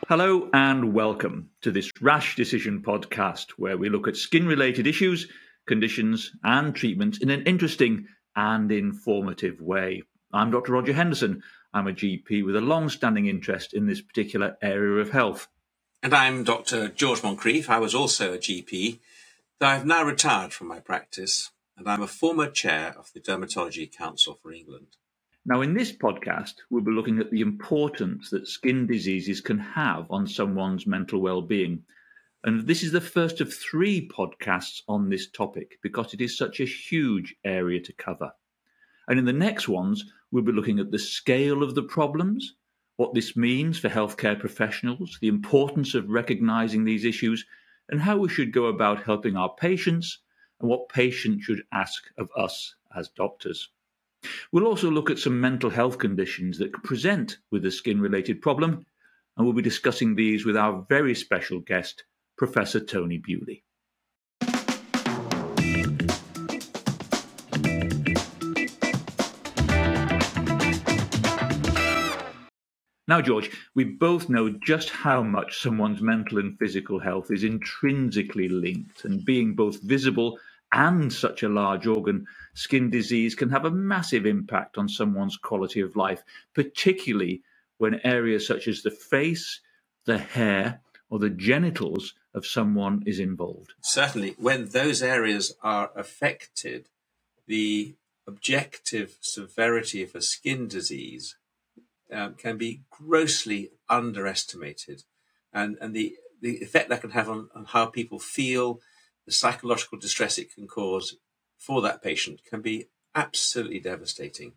Hello and welcome to this Rash Decision podcast, where we look at skin-related issues, conditions and treatments in an interesting and informative way. I'm Dr. Roger Henderson. I'm a GP with a long-standing interest in this particular area of health. And I'm Dr. George Moncrief. I was also a GP, though I've now retired from my practice, and I'm a former chair of the Dermatology Council for England. Now, in this podcast, we'll be looking at the importance that skin diseases can have on someone's mental well-being. And this is the first of 3 podcasts on this topic because it is such a huge area to cover. And in the next ones, we'll be looking at the scale of the problems, what this means for healthcare professionals, the importance of recognizing these issues, and how we should go about helping our patients and what patients should ask of us as doctors. We'll also look at some mental health conditions that can present with a skin-related problem, and we'll be discussing these with our very special guest, Professor Tony Bewley. Now, George, we both know just how much someone's mental and physical health is intrinsically linked, and being both visible and such a large organ, skin disease can have a massive impact on someone's quality of life, particularly when areas such as the face, the hair, or the genitals of someone is involved. Certainly, when those areas are affected, the objective severity of a skin disease can be grossly underestimated. And the effect that can have on how people feel, the psychological distress it can cause for that patient can be absolutely devastating.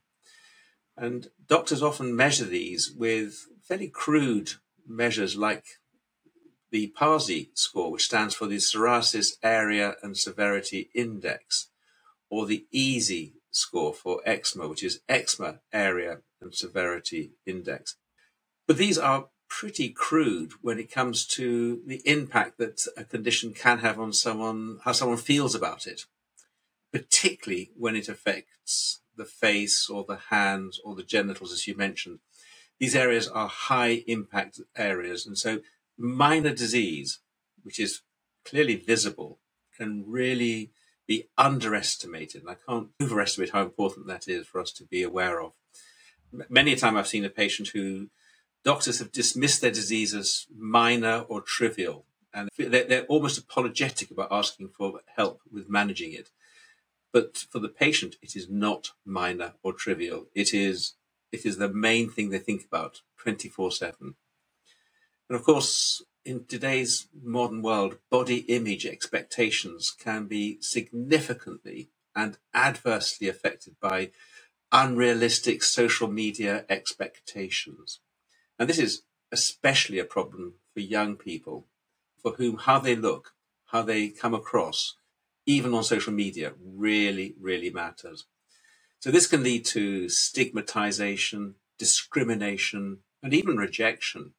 And doctors often measure these with fairly crude measures like the PASI score, which stands for the Psoriasis Area and Severity Index, or the EASI score for eczema, which is Eczema Area and Severity Index. But these are pretty crude when it comes to the impact that a condition can have on someone, how someone feels about it, particularly when it affects the face or the hands or the genitals, as you mentioned. These areas are high impact areas, and so minor disease, which is clearly visible, can really be underestimated. And I can't overestimate how important that is for us to be aware of. Many a time I've seen a patient who doctors have dismissed their disease as minor or trivial, and they're almost apologetic about asking for help with managing it. But for the patient, it is not minor or trivial. It is the main thing they think about 24/7. And of course, in today's modern world, body image expectations can be significantly and adversely affected by unrealistic social media expectations. And this is especially a problem for young people, for whom how they look, how they come across, even on social media, really, really matters. So this can lead to stigmatization, discrimination, and even rejection.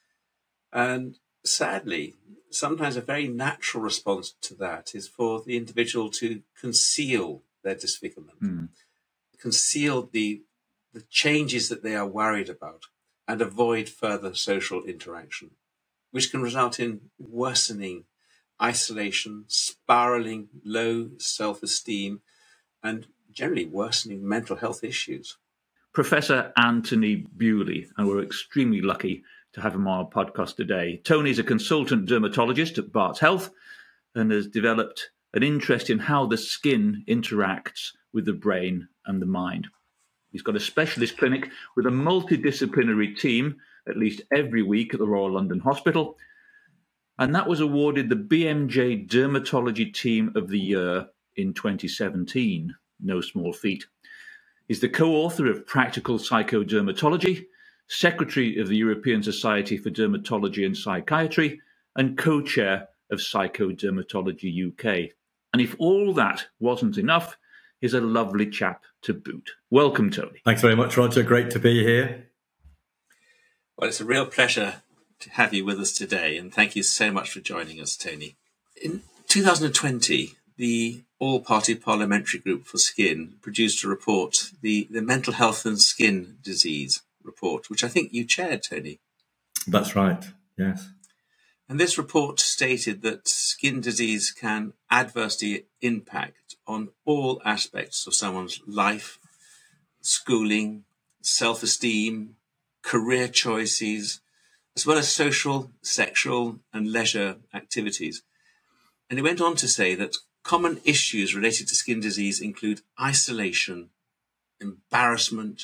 And sadly, sometimes a very natural response to that is for the individual to conceal their disfigurement, conceal the changes that they are worried about, and avoid further social interaction, which can result in worsening isolation, spiraling low self-esteem, and generally worsening mental health issues. Professor Anthony Bewley, and we're extremely lucky to have him on our podcast today. Tony's a consultant dermatologist at Barts Health and has developed an interest in how the skin interacts with the brain and the mind. He's got a specialist clinic with a multidisciplinary team at least every week at the Royal London Hospital, and that was awarded the BMJ Dermatology Team of the Year in 2017. No small feat. He's the co-author of Practical Psychodermatology, Secretary of the European Society for Dermatology and Psychiatry, and co-chair of Psychodermatology UK. And if all that wasn't enough, he's a lovely chap to boot. Welcome, Tony. Thanks very much, Roger. Great to be here. Well, it's a real pleasure to have you with us today, and thank you so much for joining us, Tony. In 2020, the All-Party Parliamentary Group for Skin produced a report, the Mental Health and Skin Disease report, which I think you chaired, Tony. That's right. Yes. And this report stated that skin disease can adversely impact on all aspects of someone's life, schooling, self-esteem, career choices, as well as social, sexual, and leisure activities. And he went on to say that common issues related to skin disease include isolation, embarrassment,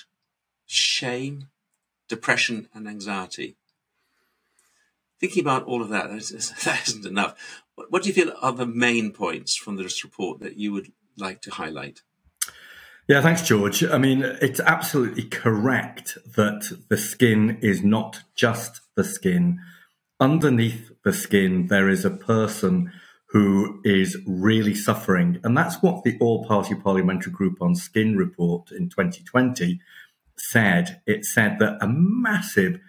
shame, depression, and anxiety. Thinking about all of that, that isn't enough. What do you feel are the main points from this report that you would like to highlight? Yeah, thanks, George. I mean, it's absolutely correct that the skin is not just the skin. Underneath the skin, there is a person who is really suffering. And that's what the All-Party Parliamentary Group on Skin report in 2020 said. It said that a massive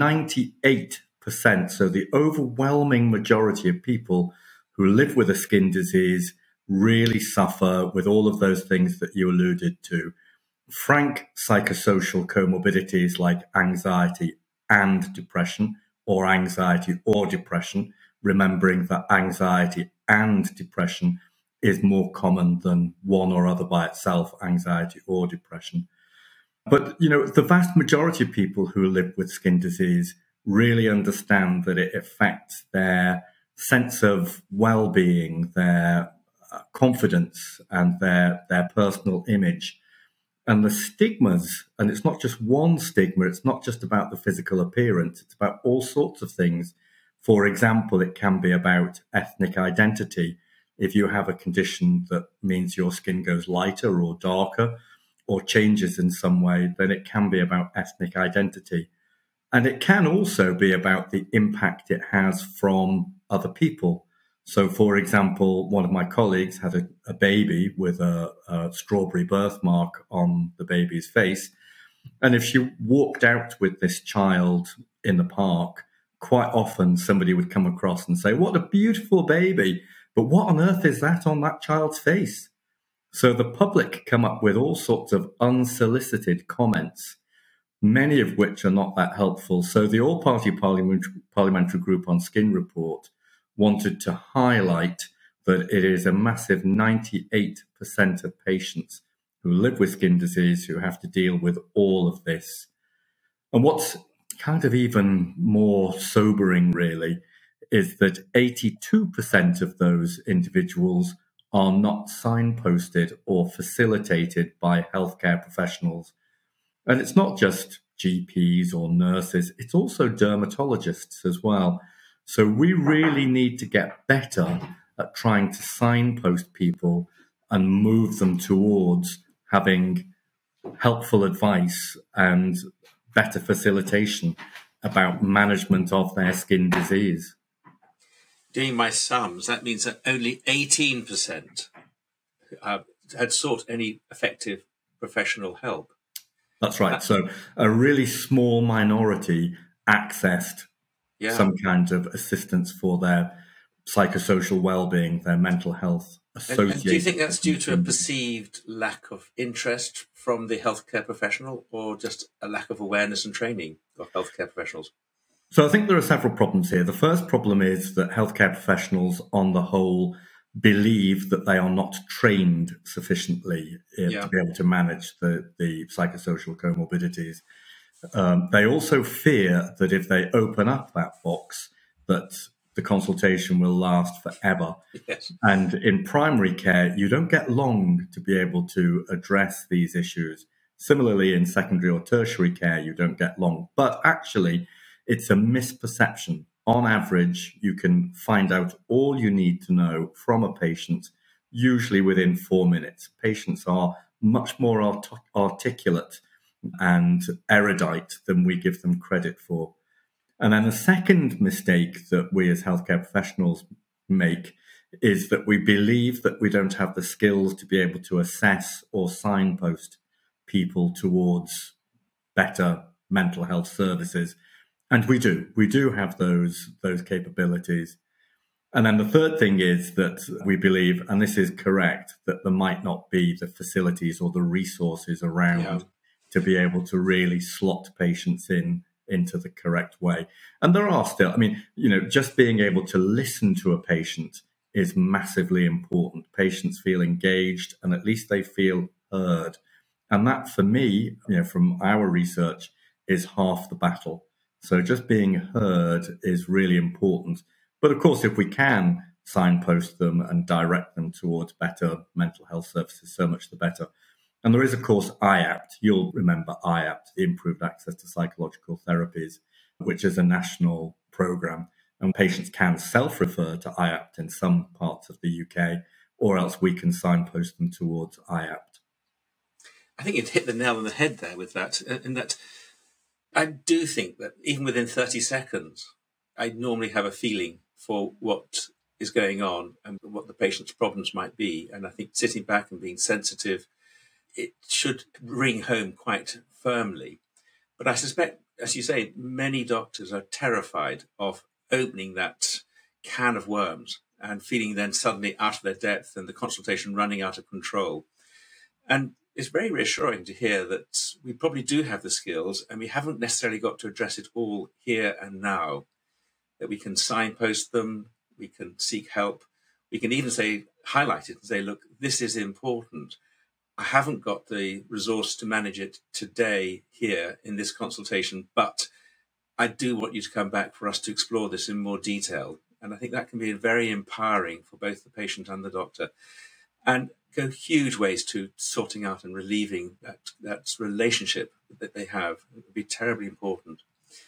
98%, so the overwhelming majority of people who live with a skin disease really suffer with all of those things that you alluded to. Frank psychosocial comorbidities like anxiety and depression, or anxiety or depression, remembering that anxiety and depression is more common than one or other by itself, anxiety or depression. But, the vast majority of people who live with skin disease really understand that it affects their sense of well-being, their confidence, and their personal image. And the stigmas, and it's not just one stigma, it's not just about the physical appearance, it's about all sorts of things. For example, it can be about ethnic identity. If you have a condition that means your skin goes lighter or darker or changes in some way, then it can be about ethnic identity. And it can also be about the impact it has from other people. So, for example, one of my colleagues had a baby with a strawberry birthmark on the baby's face. And if she walked out with this child in the park, quite often somebody would come across and say, "What a beautiful baby, but what on earth is that on that child's face?" So the public come up with all sorts of unsolicited comments, many of which are not that helpful. So the All-Party Parliamentary Group on Skin report wanted to highlight that it is a massive 98% of patients who live with skin disease who have to deal with all of this. And what's kind of even more sobering, really, is that 82% of those individuals are not signposted or facilitated by healthcare professionals. And it's not just GPs or nurses, it's also dermatologists as well. So we really need to get better at trying to signpost people and move them towards having helpful advice and better facilitation about management of their skin disease. Doing my sums, that means that only 18% had sought any effective professional help. That's right. So a really small minority accessed some kind of assistance for their psychosocial well-being, their mental health associated. And do you think that's due to a perceived lack of interest from the healthcare professional, or just a lack of awareness and training of healthcare professionals? So I think there are several problems here. The first problem is that healthcare professionals, on the whole, believe that they are not trained sufficiently to be able to manage the psychosocial comorbidities. They also fear that if they open up that box, that the consultation will last forever. Yes. And in primary care, you don't get long to be able to address these issues. Similarly, in secondary or tertiary care, you don't get long. But actually, it's a misperception. On average, you can find out all you need to know from a patient, usually within 4 minutes. Patients are much more articulate and erudite than we give them credit for. And then the second mistake that we as healthcare professionals make is that we believe that we don't have the skills to be able to assess or signpost people towards better mental health services. And we do have those capabilities. And then the third thing is that we believe, and this is correct, that there might not be the facilities or the resources around to be able to really slot patients in into the correct way. And there are still, just being able to listen to a patient is massively important. Patients feel engaged and at least they feel heard. And that, for me, from our research, is half the battle. So just being heard is really important. But of course, if we can signpost them and direct them towards better mental health services, so much the better. And there is, of course, IAPT. You'll remember IAPT, the Improved Access to Psychological Therapies, which is a national program. And patients can self-refer to IAPT in some parts of the UK, or else we can signpost them towards IAPT. I think you've hit the nail on the head there with that, in that I do think that even within 30 seconds, I normally have a feeling for what is going on and what the patient's problems might be. And I think sitting back and being sensitive, it should ring home quite firmly. But I suspect, as you say, many doctors are terrified of opening that can of worms and feeling then suddenly out of their depth and the consultation running out of control. And it's very reassuring to hear that we probably do have the skills and we haven't necessarily got to address it all here and now, that we can signpost them, we can seek help, we can even highlight it and say, look, this is important. I haven't got the resource to manage it today here in this consultation, but I do want you to come back for us to explore this in more detail. And I think that can be very empowering for both the patient and the doctor, and go huge ways to sorting out and relieving that relationship that they have. It would be terribly important.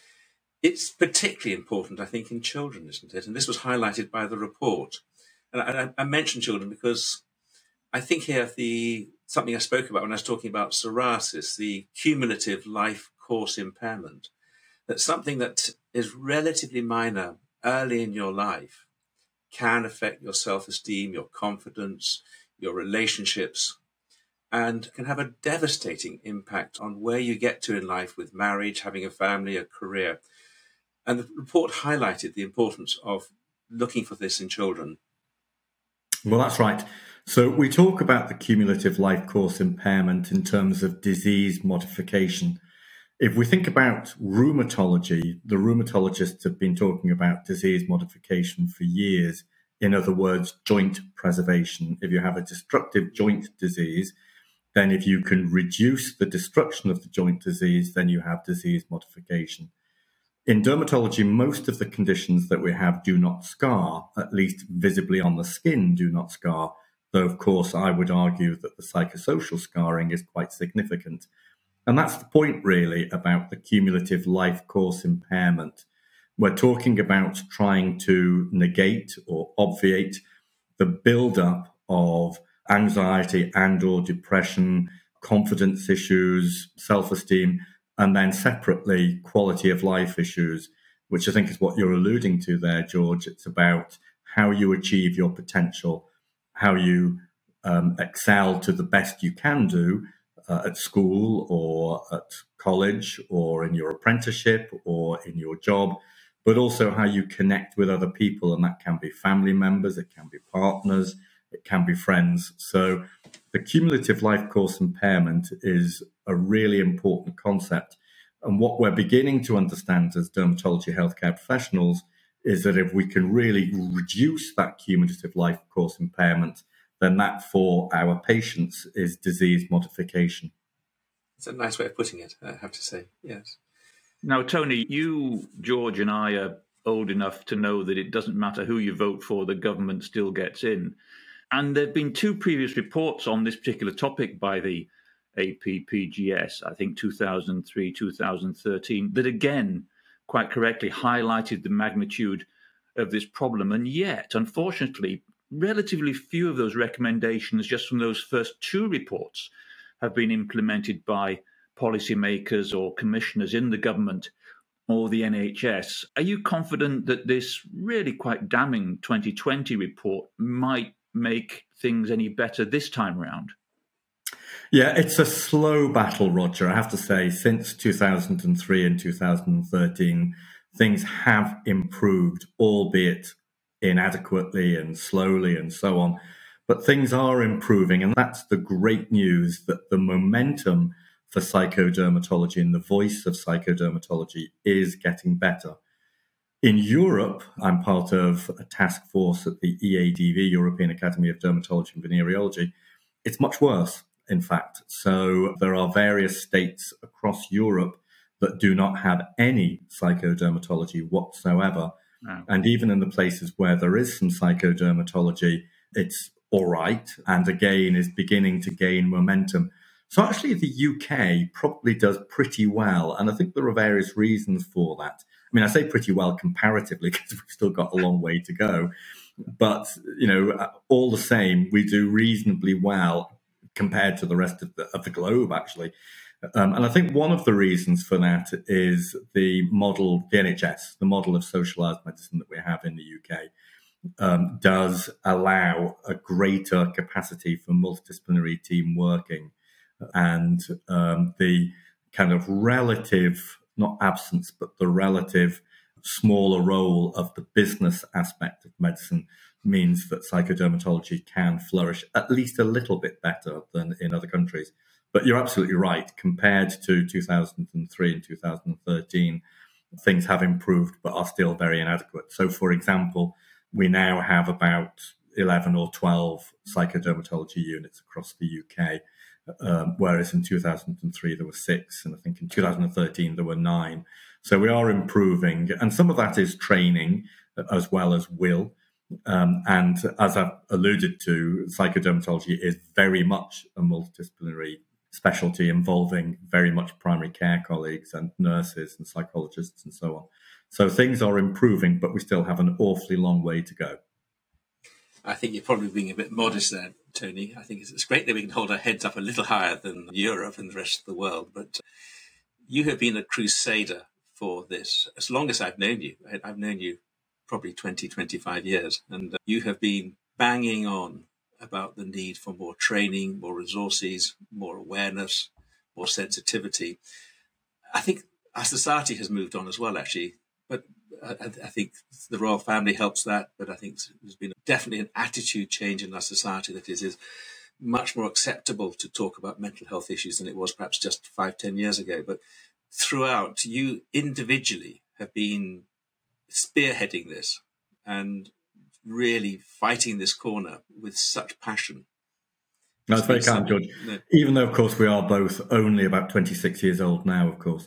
It's particularly important, I think, in children, isn't it? And this was highlighted by the report. And I mentioned children because I think here something I spoke about when I was talking about psoriasis, the cumulative life course impairment, that something that is relatively minor early in your life can affect your self-esteem, your confidence, your relationships, and can have a devastating impact on where you get to in life with marriage, having a family, a career. And the report highlighted the importance of looking for this in children. Well, that's right. So we talk about the cumulative life course impairment in terms of disease modification. If we think about rheumatology, the rheumatologists have been talking about disease modification for years. In other words, joint preservation. If you have a destructive joint disease, then if you can reduce the destruction of the joint disease, then you have disease modification. In dermatology, most of the conditions that we have do not scar, at least visibly on the skin do not scar, though of course I would argue that the psychosocial scarring is quite significant. And that's the point really about the cumulative life course impairment. We're talking about trying to negate or obviate the buildup of anxiety and or depression, confidence issues, self-esteem, and then separately quality of life issues, which I think is what you're alluding to there, George. It's about how you achieve your potential, how you excel to the best you can do at school or at college or in your apprenticeship or in your job, but also how you connect with other people. And that can be family members, it can be partners, it can be friends. So the cumulative life course impairment is a really important concept. And what we're beginning to understand as dermatology healthcare professionals is that if we can really reduce that cumulative life course impairment, then that for our patients is disease modification. It's a nice way of putting it, I have to say, yes. Now, Tony, you, George, and I are old enough to know that it doesn't matter who you vote for, the government still gets in. And there have been two previous reports on this particular topic by the APPGS, I think 2003, 2013, that again, quite correctly, highlighted the magnitude of this problem. And yet, unfortunately, relatively few of those recommendations, just from those first two reports, have been implemented by policymakers or commissioners in the government or the NHS. Are you confident that this really quite damning 2020 report might make things any better this time round? Yeah, it's a slow battle, Roger. I have to say, since 2003 and 2013, things have improved, albeit inadequately and slowly and so on. But things are improving, and that's the great news, that the momentum for psychodermatology and the voice of psychodermatology is getting better. In Europe, I'm part of a task force at the EADV, European Academy of Dermatology and Venereology. It's much worse, in fact. So there are various states across Europe that do not have any psychodermatology whatsoever. Wow. And even in the places where there is some psychodermatology, it's all right, and again is beginning to gain momentum. So actually the UK probably does pretty well, and I think there are various reasons for that. I mean, I say pretty well comparatively because we've still got a long way to go. But, all the same, we do reasonably well compared to the rest of the globe, actually. And I think one of the reasons for that is the model, the NHS, the model of socialised medicine that we have in the UK, does allow a greater capacity for multidisciplinary team working. And the kind of relative, not absence, but the relative smaller role of the business aspect of medicine means that psychodermatology can flourish at least a little bit better than in other countries. But you're absolutely right. Compared to 2003 and 2013, things have improved, but are still very inadequate. So, for example, we now have about 11 or 12 psychodermatology units across the UK. Whereas in 2003 there were 6, and I think in 2013 there were 9. So we are improving, and some of that is training as well as will. And as I've alluded to, psychodermatology is very much a multidisciplinary specialty involving very much primary care colleagues and nurses and psychologists and so on. So things are improving, but we still have an awfully long way to go. I think you're probably being a bit modest there, Tony. I think it's great that we can hold our heads up a little higher than Europe and the rest of the world. But you have been a crusader for this as long as I've known you. I've known you probably 20, 25 years. And you have been banging on about the need for more training, more resources, more awareness, more sensitivity. I think our society has moved on as well, actually. But I think the royal family helps that, but I think there's been definitely an attitude change in our society that is much more acceptable to talk about mental health issues than it was perhaps just 5-10 years ago. But throughout, you individually have been spearheading this and really fighting this corner with such passion. That's very kind, George. No. Even though, of course, we are both only about 26 years old now, of course.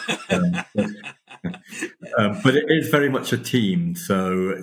But it is very much a team. So,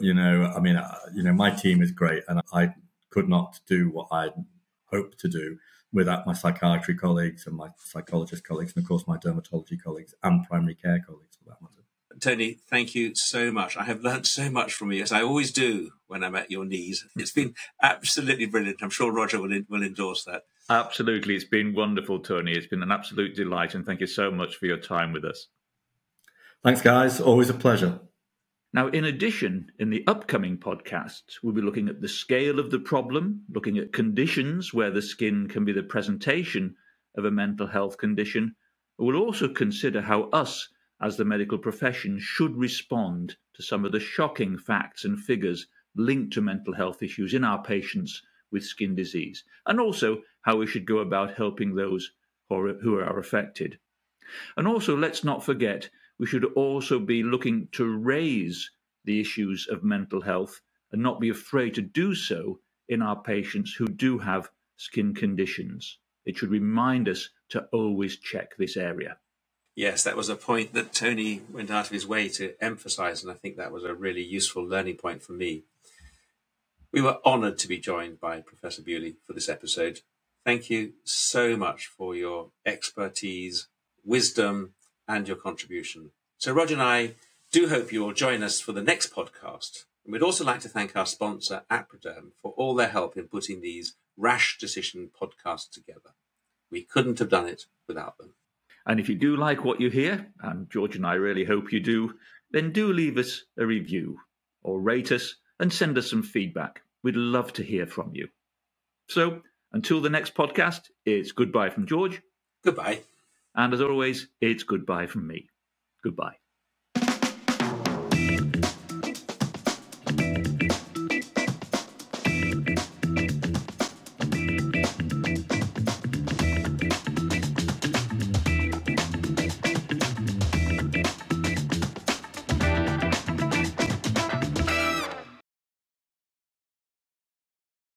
my team is great, and I could not do what I hope to do without my psychiatry colleagues and my psychologist colleagues, and of course my dermatology colleagues and primary care colleagues for that matter. Tony, thank you so much. I have learned so much from you, as I always do when I'm at your knees. It's been absolutely brilliant. I'm sure Roger will endorse that. Absolutely. It's been wonderful, Tony. It's been an absolute delight, and thank you so much for your time with us. Thanks, guys. Always a pleasure. Now, in addition, in the upcoming podcasts, we'll be looking at the scale of the problem, looking at conditions where the skin can be the presentation of a mental health condition. We'll also consider how us, as the medical profession, should respond to some of the shocking facts and figures linked to mental health issues in our patients with skin disease, and also how we should go about helping those who are affected. And also, let's not forget, we should also be looking to raise the issues of mental health and not be afraid to do so in our patients who do have skin conditions. It should remind us to always check this area. Yes, that was a point that Tony went out of his way to emphasize, and I think that was a really useful learning point for me. We were honored to be joined by Professor Bewley for this episode. Thank you so much for your expertise, wisdom, and your contribution. So Roger and I do hope you'll join us for the next podcast. And we'd also like to thank our sponsor, Aproderm, for all their help in putting these Rash Decision podcasts together. We couldn't have done it without them. And if you do like what you hear, and George and I really hope you do, then do leave us a review or rate us and send us some feedback. We'd love to hear from you. So until the next podcast, it's goodbye from George. Goodbye. And as always, it's goodbye from me. Goodbye.